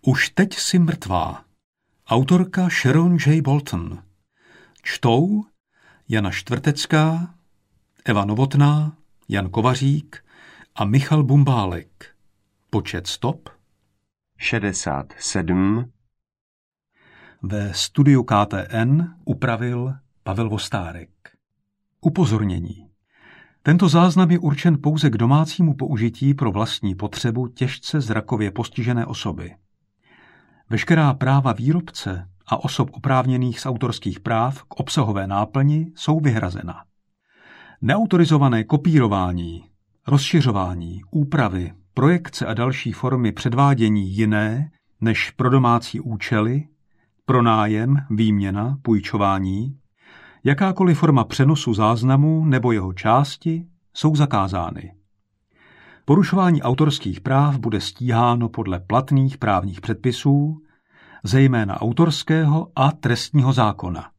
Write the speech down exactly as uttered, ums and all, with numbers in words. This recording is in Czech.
Už teď jsi mrtvá. Autorka Sharon J. Bolton. Čtou Jana Štvrtecká, Eva Novotná, Jan Kovařík a Michal Bumbálek. Počet stop šedesát sedm. Ve studiu K T N upravil Pavel Vostárek. Upozornění. Tento záznam je určen pouze k domácímu použití pro vlastní potřebu těžce zrakově postižené osoby. Veškerá práva výrobce a osob oprávněných z autorských práv k obsahové náplni jsou vyhrazena. Neautorizované kopírování, rozšiřování, úpravy, projekce a další formy předvádění jiné než pro domácí účely, pronájem, výměna, půjčování, jakákoliv forma přenosu záznamu nebo jeho části jsou zakázány. Porušování autorských práv bude stíháno podle platných právních předpisů, zejména autorského a trestního zákona.